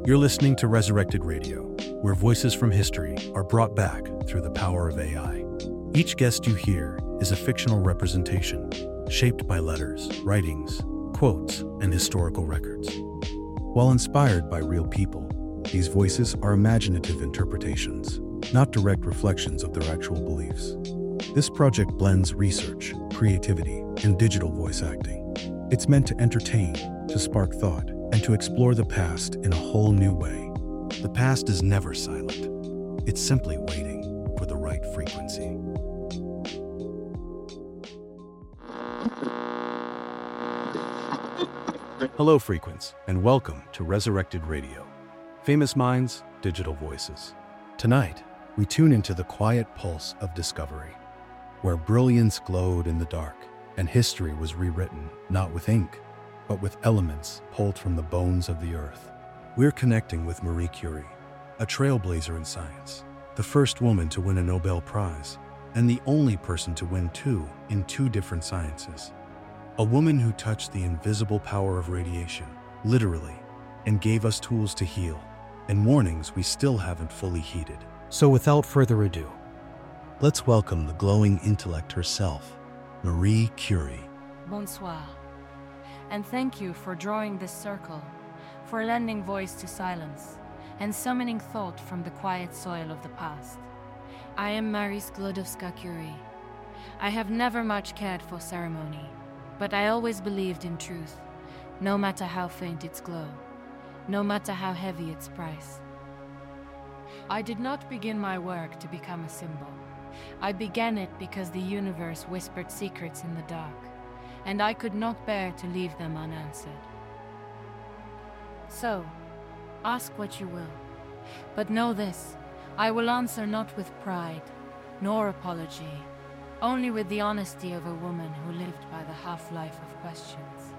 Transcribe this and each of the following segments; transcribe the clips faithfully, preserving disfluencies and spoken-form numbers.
You're listening to Resurrected Radio, where voices from history are brought back through the power of A I. Each guest you hear is a fictional representation, shaped by letters, writings, quotes, and historical records. While inspired by real people, these voices are imaginative interpretations, not direct reflections of their actual beliefs. This project blends research, creativity, and digital voice acting. It's meant to entertain, to spark thought, and to explore the past in a whole new way. The past is never silent. It's simply waiting for the right frequency. Hello, Frequence, and welcome to Resurrected Radio. Famous minds, digital voices. Tonight, we tune into the quiet pulse of discovery, where brilliance glowed in the dark, and history was rewritten not with ink, but with elements pulled from the bones of the earth. We're connecting with Marie Curie, a trailblazer in science, the first woman to win a Nobel Prize, and the only person to win two in two different sciences. A woman who touched the invisible power of radiation, literally, and gave us tools to heal, and warnings we still haven't fully heeded. So without further ado, let's welcome the glowing intellect herself, Marie Curie. Bonsoir. And thank you for drawing this circle, for lending voice to silence, and summoning thought from the quiet soil of the past. I am Marie Sklodowska-Curie. I have never much cared for ceremony, but I always believed in truth, no matter how faint its glow, no matter how heavy its price. I did not begin my work to become a symbol. I began it because the universe whispered secrets in the dark, and I could not bear to leave them unanswered. So, ask what you will, but know this, I will answer not with pride, nor apology, only with the honesty of a woman who lived by the half-life of questions.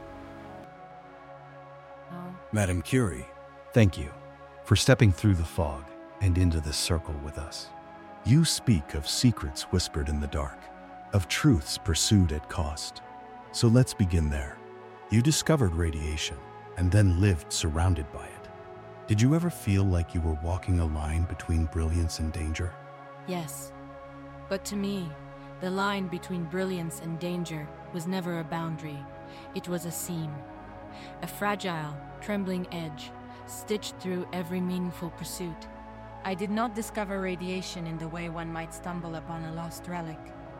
No? Madame Curie, thank you for stepping through the fog and into this circle with us. You speak of secrets whispered in the dark, of truths pursued at cost. So let's begin there. You discovered radiation and then lived surrounded by it. Did you ever feel like you were walking a line between brilliance and danger? Yes, but to me, the line between brilliance and danger was never a boundary. It was a seam, a fragile, trembling edge, stitched through every meaningful pursuit. I did not discover radiation in the way one might stumble upon a lost relic.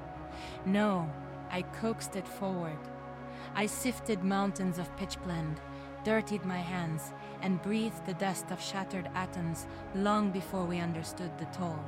No, I coaxed it forward. I sifted mountains of pitchblende, dirtied my hands, and breathed the dust of shattered atoms long before we understood the toll.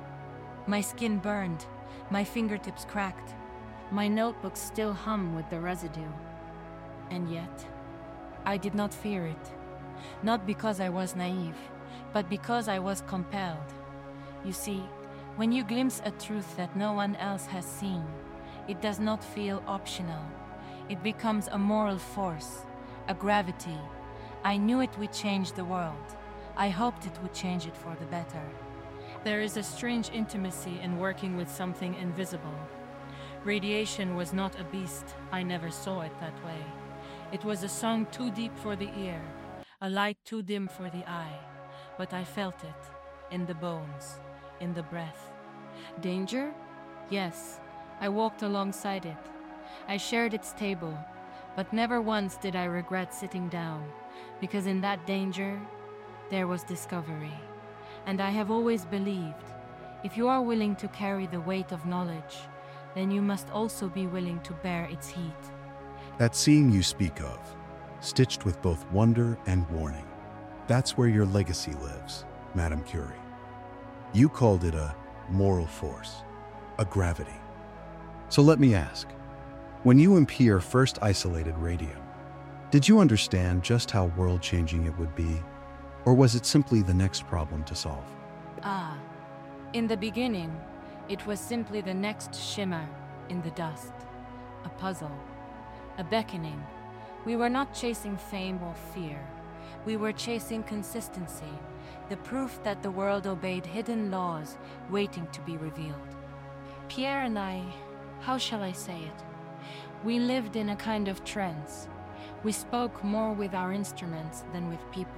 My skin burned, my fingertips cracked, my notebooks still hum with the residue. And yet, I did not fear it, not because I was naive, but because I was compelled. You see, when you glimpse a truth that no one else has seen, it does not feel optional. It becomes a moral force, a gravity. I knew it would change the world. I hoped it would change it for the better. There is a strange intimacy in working with something invisible. Radiation was not a beast. I never saw it that way. It was a song too deep for the ear, a light too dim for the eye. But I felt it, in the bones, in the breath. Danger? Yes. I walked alongside it. I shared its table, but never once did I regret sitting down, because in that danger, there was discovery. And I have always believed, if you are willing to carry the weight of knowledge, then you must also be willing to bear its heat. That seam you speak of, stitched with both wonder and warning, that's where your legacy lives, Madame Curie. You called it a moral force, a gravity. So let me ask, when you and Pierre first isolated radium, did you understand just how world-changing it would be? Or was it simply the next problem to solve? Ah, in the beginning, it was simply the next shimmer in the dust. A puzzle, a beckoning. We were not chasing fame or fear. We were chasing consistency, the proof that the world obeyed hidden laws waiting to be revealed. Pierre and I, how shall I say it? We lived in a kind of trance. We spoke more with our instruments than with people.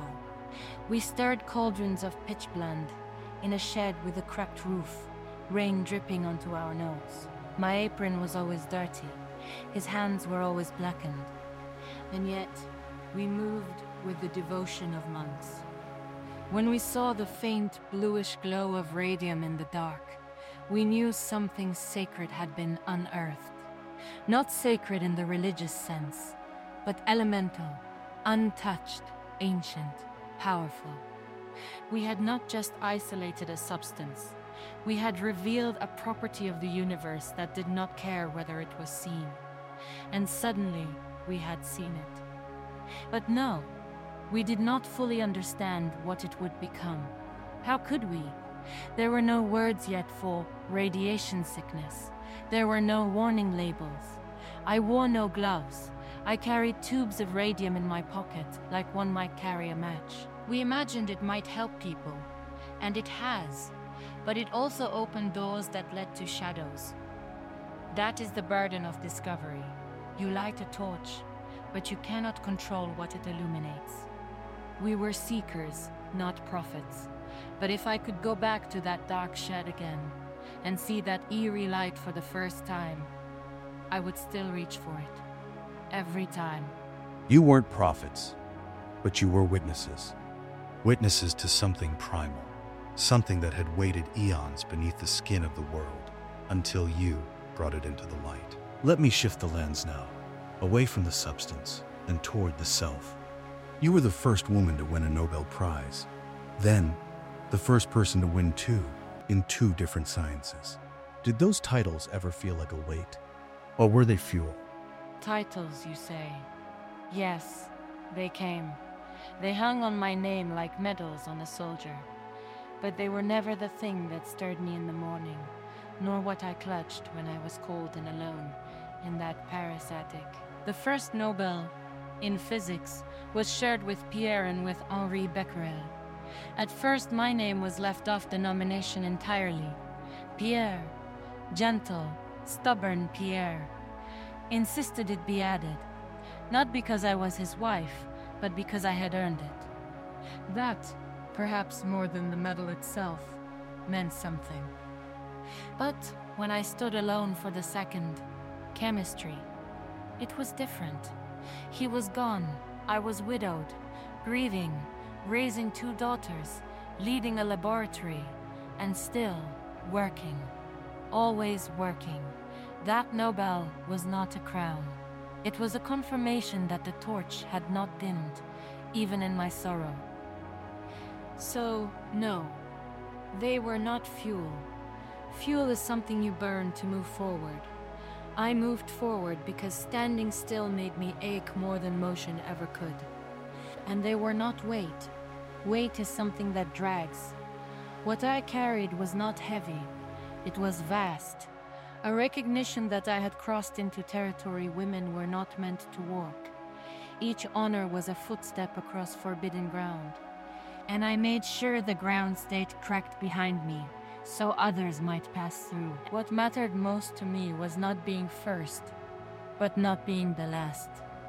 We stirred cauldrons of pitchblende in a shed with a cracked roof, rain dripping onto our nose. My apron was always dirty. His hands were always blackened. And yet, we moved with the devotion of monks. When we saw the faint bluish glow of radium in the dark, we knew something sacred had been unearthed. Not sacred in the religious sense, but elemental, untouched, ancient, powerful. We had not just isolated a substance. We had revealed a property of the universe that did not care whether it was seen. And suddenly, we had seen it. But no, we did not fully understand what it would become. How could we? There were no words yet for radiation sickness. There were no warning labels. I wore no gloves. I carried tubes of radium in my pocket, like one might carry a match. We imagined it might help people, and it has, but it also opened doors that led to shadows. That is the burden of discovery. You light a torch, but you cannot control what it illuminates. We were seekers, not prophets. But if I could go back to that dark shed again and see that eerie light for the first time, I would still reach for it. Every time. You weren't prophets, but you were witnesses. Witnesses to something primal, something that had waited eons beneath the skin of the world, until you brought it into the light. Let me shift the lens now, away from the substance and toward the self. You were the first woman to win a Nobel Prize. Then, the first person to win two, in two different sciences. Did those titles ever feel like a weight? Or were they fuel? Titles, you say? Yes, they came. They hung on my name like medals on a soldier. But they were never the thing that stirred me in the morning, nor what I clutched when I was cold and alone in that Paris attic. The first Nobel, in physics, was shared with Pierre and with Henri Becquerel. At first, my name was left off the nomination entirely. Pierre, gentle, stubborn Pierre, insisted it be added, not because I was his wife, but because I had earned it. That, perhaps more than the medal itself, meant something. But when I stood alone for the second, chemistry, it was different. He was gone, I was widowed, grieving, raising two daughters, leading a laboratory, and still working, always working. That Nobel was not a crown. It was a confirmation that the torch had not dimmed, even in my sorrow. So, no, they were not fuel. Fuel is something you burn to move forward. I moved forward because standing still made me ache more than motion ever could. And they were not weight. Weight is something that drags. What I carried was not heavy. It was vast. A recognition that I had crossed into territory women were not meant to walk. Each honor was a footstep across forbidden ground. And I made sure the ground stayed cracked behind me, so others might pass through. What mattered most to me was not being first, but not being the last.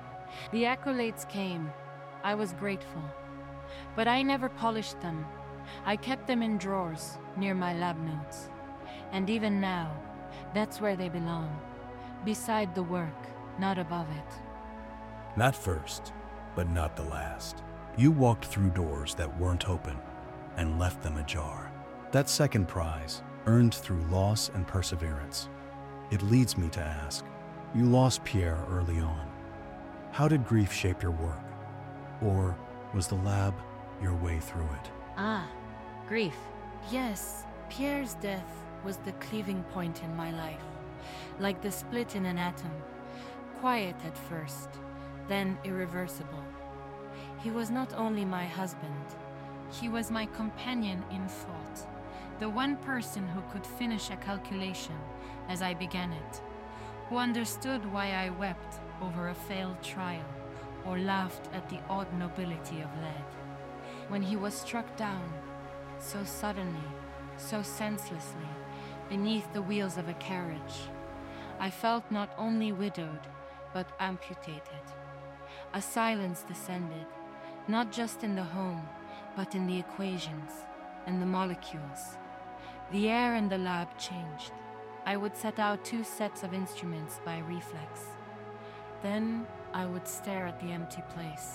The accolades came. I was grateful. But I never polished them. I kept them in drawers, near my lab notes. And even now, that's where they belong. Beside the work, not above it. Not first, but not the last. You walked through doors that weren't open and left them ajar. That second prize, earned through loss and perseverance. It leads me to ask, you lost Pierre early on. How did grief shape your work? Or was the lab your way through it? Ah, grief. Yes, Pierre's death was the cleaving point in my life, like the split in an atom. Quiet at first, then irreversible. He was not only my husband, he was my companion in thought, the one person who could finish a calculation as I began it, who understood why I wept over a failed trial or laughed at the odd nobility of lead. When he was struck down, so suddenly, so senselessly, beneath the wheels of a carriage, I felt not only widowed, but amputated. A silence descended, not just in the home, but in the equations and the molecules. The air in the lab changed. I would set out two sets of instruments by reflex. Then I would stare at the empty place.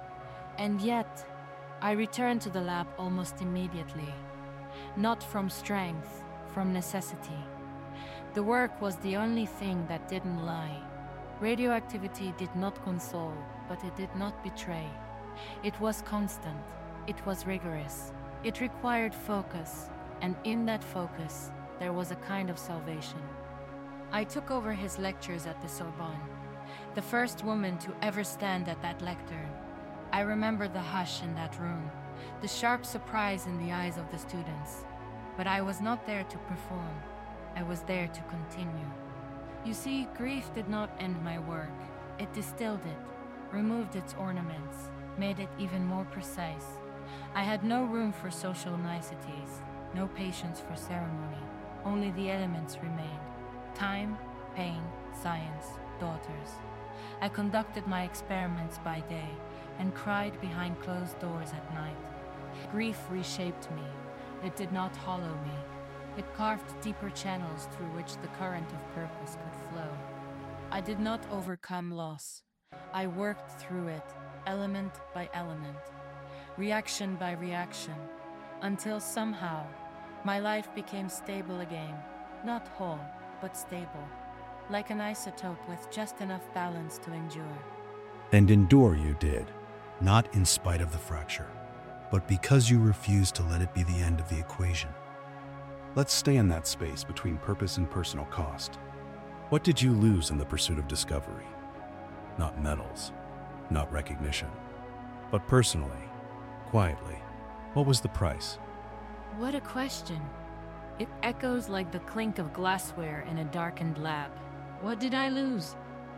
And yet, I returned to the lab almost immediately. Not from strength, from necessity. The work was the only thing that didn't lie. Radioactivity did not console, but it did not betray. It was constant. It was rigorous. It required focus, and in that focus, there was a kind of salvation. I took over his lectures at the Sorbonne, the first woman to ever stand at that lectern. I remember the hush in that room, the sharp surprise in the eyes of the students. But I was not there to perform. I was there to continue. You see, grief did not end my work. It distilled it, removed its ornaments, made it even more precise. I had no room for social niceties, no patience for ceremony. Only the elements remained: time, pain, science, daughters. I conducted my experiments by day and cried behind closed doors at night. Grief reshaped me. It did not hollow me. It carved deeper channels through which the current of purpose could flow. I did not overcome loss. I worked through it, element by element, reaction by reaction, until somehow my life became stable again. Not whole, but stable, like an isotope with just enough balance to endure. And endure you did, not in spite of the fracture, but because you refused to let it be the end of the equation. Let's stay in that space between purpose and personal cost. What did you lose in the pursuit of discovery? Not medals, not recognition, but personally, quietly, what was the price? What a question. It echoes like the clink of glassware in a darkened lab. What did I lose?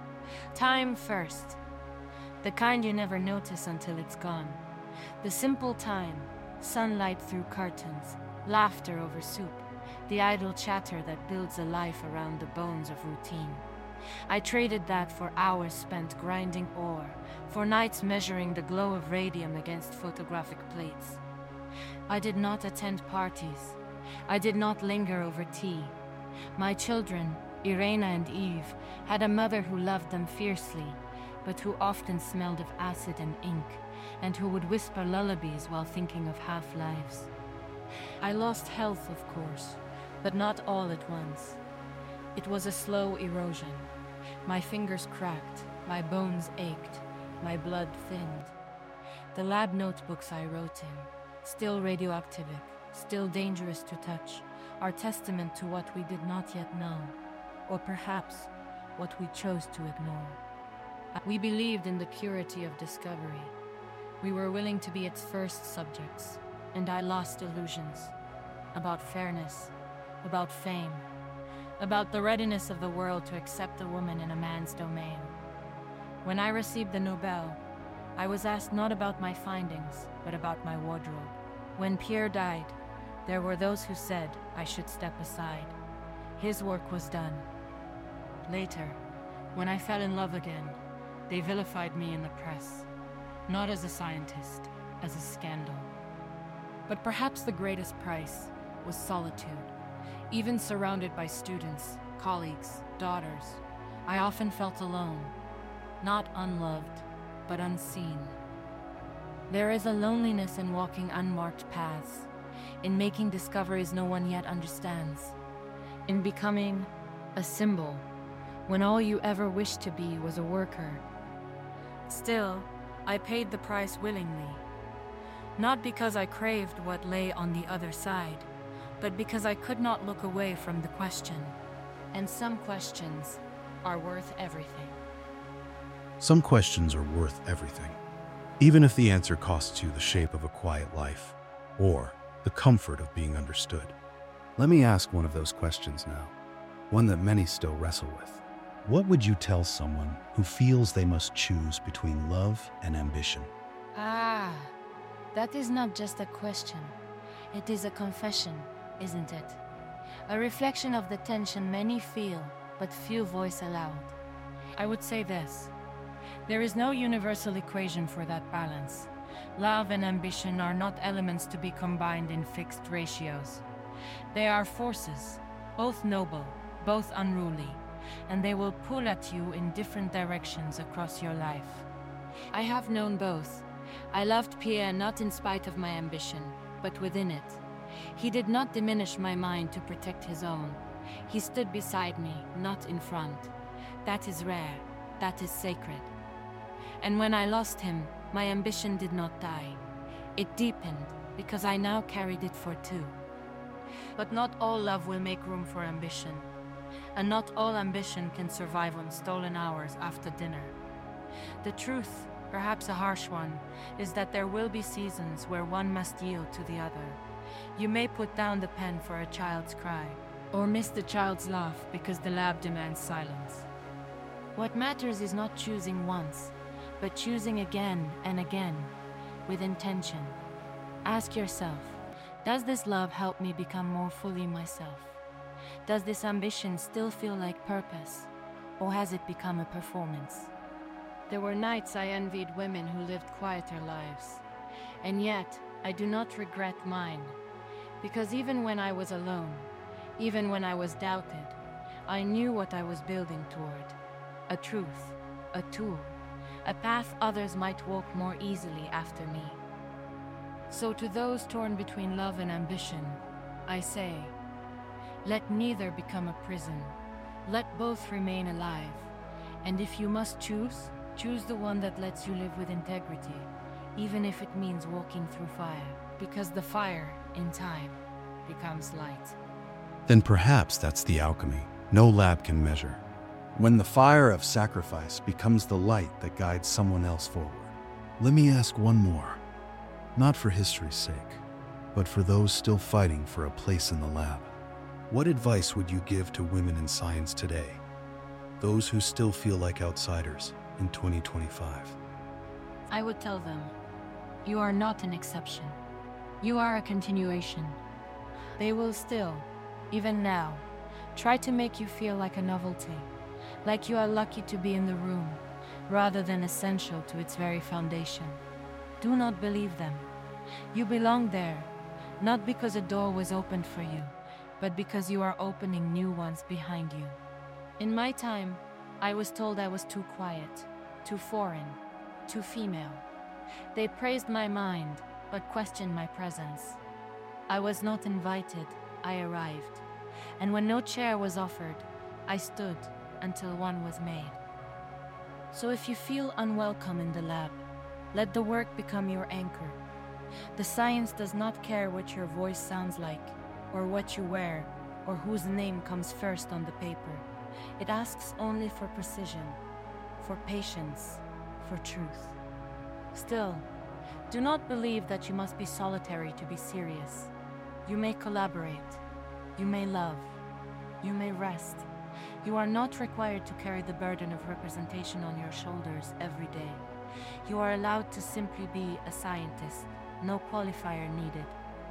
Time first. The kind you never notice until it's gone. The simple time, sunlight through curtains, laughter over soup, the idle chatter that builds a life around the bones of routine. I traded that for hours spent grinding ore, for nights measuring the glow of radium against photographic plates. I did not attend parties. I did not linger over tea. My children, Irena and Eve, had a mother who loved them fiercely, but who often smelled of acid and ink, and who would whisper lullabies while thinking of half-lives. I lost health, of course, but not all at once. It was a slow erosion. My fingers cracked, my bones ached, my blood thinned. The lab notebooks I wrote in, still radioactivic, still dangerous to touch, are testament to what we did not yet know, or perhaps what we chose to ignore. We believed in the purity of discovery. We were willing to be its first subjects, and I lost illusions about fairness, about fame, about the readiness of the world to accept a woman in a man's domain. When I received the Nobel, I was asked not about my findings, but about my wardrobe. When Pierre died, there were those who said I should step aside. His work was done. Later, when I fell in love again, they vilified me in the press, not as a scientist, as a scandal. But perhaps the greatest price was solitude. Even surrounded by students, colleagues, daughters, I often felt alone, not unloved, but unseen. There is a loneliness in walking unmarked paths, in making discoveries no one yet understands, in becoming a symbol when all you ever wished to be was a worker. Still, I paid the price willingly, not because I craved what lay on the other side, but because I could not look away from the question. And some questions are worth everything. Some questions are worth everything, even if the answer costs you the shape of a quiet life, or the comfort of being understood. Let me ask one of those questions now, one that many still wrestle with. What would you tell someone who feels they must choose between love and ambition? Ah, that is not just a question. It is a confession, isn't it? A reflection of the tension many feel, but few voice aloud. I would say this. There is no universal equation for that balance, Love and ambition are not elements to be combined in fixed ratios. They are forces, both noble, both unruly, and they will pull at you in different directions across your life. I have known both. I loved Pierre not in spite of my ambition, but within it. He did not diminish my mind to protect his own. He stood beside me, not in front. That is rare. That is sacred. And when I lost him, my ambition did not die. It deepened, because I now carried it for two. But not all love will make room for ambition. And not all ambition can survive on stolen hours after dinner. The truth, perhaps a harsh one, is that there will be seasons where one must yield to the other. You may put down the pen for a child's cry, or miss the child's laugh because the lab demands silence. What matters is not choosing once, but choosing again and again, with intention. Ask yourself, does this love help me become more fully myself? Does this ambition still feel like purpose, or has it become a performance? There were nights I envied women who lived quieter lives, and yet I do not regret mine, because even when I was alone, even when I was doubted, I knew what I was building toward. A truth, a tool, a path others might walk more easily after me. So to those torn between love and ambition, I say, let neither become a prison. Let both remain alive. And if you must choose, choose the one that lets you live with integrity, even if it means walking through fire, because the fire, in time, becomes light. Then perhaps that's the alchemy no lab can measure. When the fire of sacrifice becomes the light that guides someone else forward. Let me ask one more, not for history's sake, but for those still fighting for a place in the lab. What advice would you give to women in science today, those who still feel like outsiders in twenty twenty-five? I would tell them, you are not an exception. You are a continuation. They will still, even now, try to make you feel like a novelty, like you are lucky to be in the room, rather than essential to its very foundation. Do not believe them. You belong there, not because a door was opened for you, but because you are opening new ones behind you. In my time, I was told I was too quiet, too foreign, too female. They praised my mind, but questioned my presence. I was not invited, I arrived. And when no chair was offered, I stood until one was made. So if you feel unwelcome in the lab, let the work become your anchor. The science does not care what your voice sounds like, or what you wear, or whose name comes first on the paper. It asks only for precision, for patience, for truth. Still, do not believe that you must be solitary to be serious. You may collaborate, you may love, you may rest. You are not required to carry the burden of representation on your shoulders every day. You are allowed to simply be a scientist, no qualifier needed.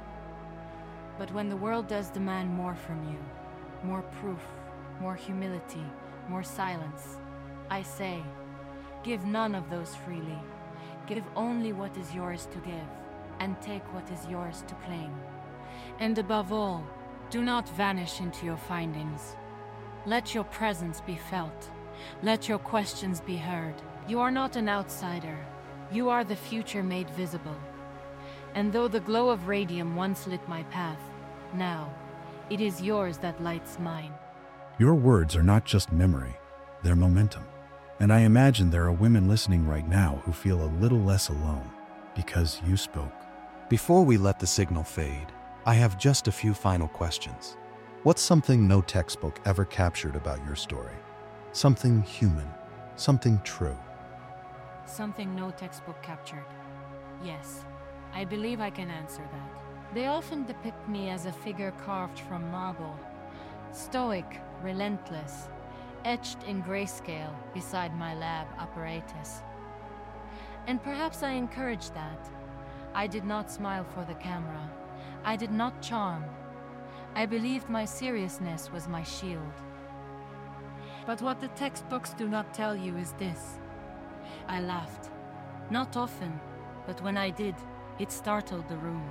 But when the world does demand more from you, more proof, more humility, more silence, I say, give none of those freely. Give only what is yours to give, and take what is yours to claim. And above all, do not vanish into your findings. Let your presence be felt. Let your questions be heard. You are not an outsider. You are the future made visible. And though the glow of radium once lit my path, now, it is yours that lights mine. Your words are not just memory, they're momentum. And I imagine there are women listening right now who feel a little less alone because you spoke. Before we let the signal fade, I have just a few final questions. What's something no textbook ever captured about your story? Something human, something true. Something no textbook captured. Yes, I believe I can answer that. They often depict me as a figure carved from marble, stoic, relentless, etched in grayscale beside my lab apparatus. And perhaps I encouraged that. I did not smile for the camera. I did not charm. I believed my seriousness was my shield. But what the textbooks do not tell you is this. I laughed. Not often, but when I did, it startled the room.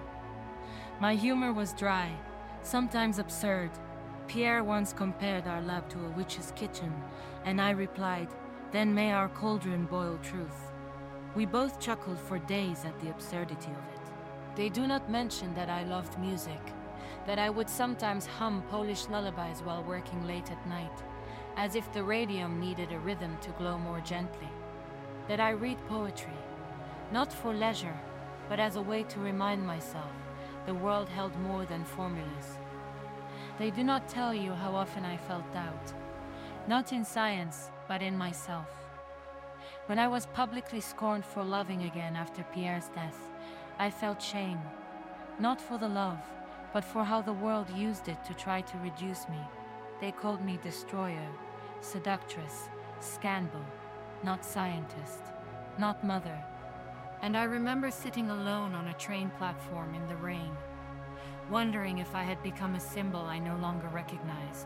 My humor was dry, sometimes absurd. Pierre once compared our lab to a witch's kitchen, and I replied, "Then may our cauldron boil truth." We both chuckled for days at the absurdity of it. They do not mention that I loved music, that I would sometimes hum Polish lullabies while working late at night, as if the radium needed a rhythm to glow more gently. That I read poetry, not for leisure, but as a way to remind myself the world held more than formulas. They do not tell you how often I felt doubt, not in science, but in myself. When I was publicly scorned for loving again after Pierre's death, I felt shame, not for the love, but for how the world used it to try to reduce me. They called me destroyer, seductress, scandal, not scientist, not mother. And I remember sitting alone on a train platform in the rain, wondering if I had become a symbol I no longer recognized.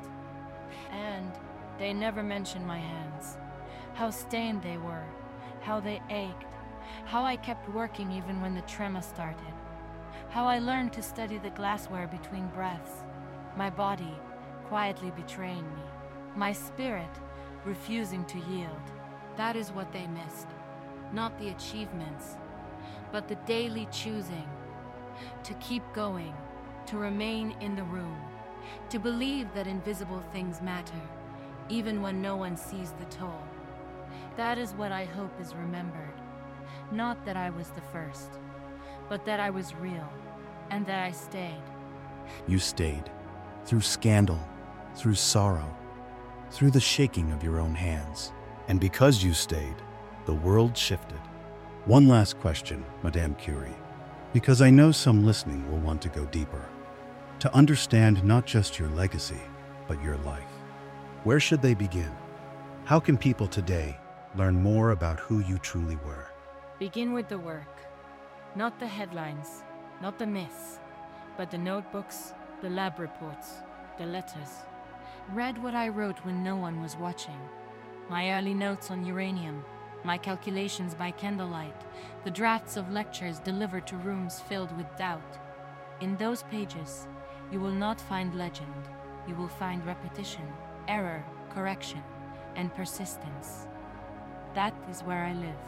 And they never mentioned my hands, how stained they were, how they ached, how I kept working even when the tremor started, how I learned to study the glassware between breaths, my body quietly betraying me, my spirit refusing to yield. That is what they missed, not the achievements, but the daily choosing to keep going, to remain in the room, to believe that invisible things matter, even when no one sees the toll. That is what I hope is remembered. Not that I was the first, but that I was real, and that I stayed. You stayed, through scandal, through sorrow, through the shaking of your own hands. And because you stayed, the world shifted. One last question, Madame Curie, because I know some listening will want to go deeper, to understand not just your legacy, but your life. Where should they begin? How can people today learn more about who you truly were? Begin with the work, not the headlines, not the myths, but the notebooks, the lab reports, the letters. Read what I wrote when no one was watching. My early notes on uranium, my calculations by candlelight, the drafts of lectures delivered to rooms filled with doubt. In those pages, you will not find legend. You will find repetition, error, correction, and persistence. That is where I live.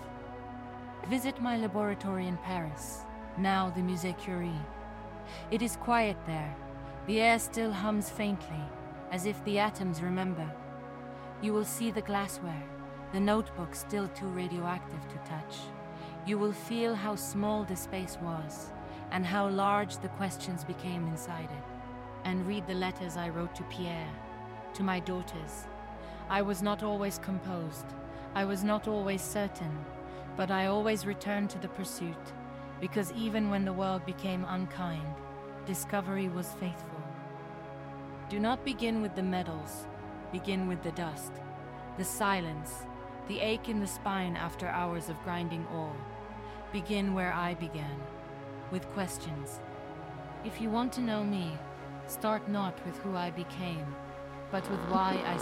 Visit my laboratory in Paris, now the Musée Curie. It is quiet there. The air still hums faintly, as if the atoms remember. You will see the glassware, the notebook still too radioactive to touch. You will feel how small the space was, and how large the questions became inside it. And read the letters I wrote to Pierre, to my daughters. I was not always composed. I was not always certain, but I always returned to the pursuit, because even when the world became unkind, discovery was faithful. Do not begin with the medals. Begin with the dust, the silence, the ache in the spine after hours of grinding ore. Begin where I began, with questions. If you want to know me, start not with who I became, but with why I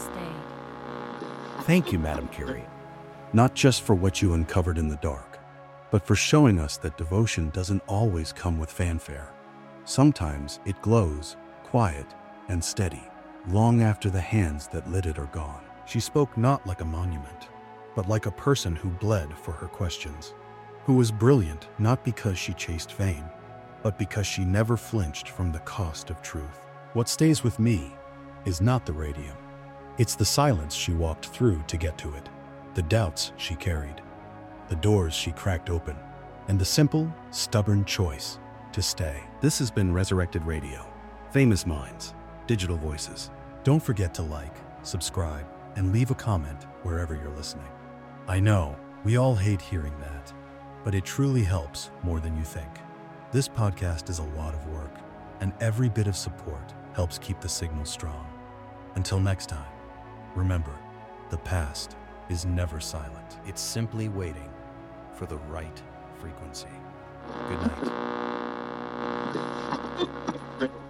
stayed. Thank you, Madame Curie, not just for what you uncovered in the dark, but for showing us that devotion doesn't always come with fanfare. Sometimes it glows, quiet and steady, long after the hands that lit it are gone. She spoke not like a monument, but like a person who bled for her questions, who was brilliant not because she chased fame, but because she never flinched from the cost of truth. What stays with me is not the radium. It's the silence she walked through to get to it, the doubts she carried, the doors she cracked open, and the simple, stubborn choice to stay. This has been Resurrected Radio. Famous Minds, Digital Voices. Don't forget to like, subscribe, and leave a comment wherever you're listening. I know, we all hate hearing that, but it truly helps more than you think. This podcast is a lot of work, and every bit of support helps keep the signal strong. Until next time, remember, the past is never silent. It's simply waiting for the right frequency. Good night.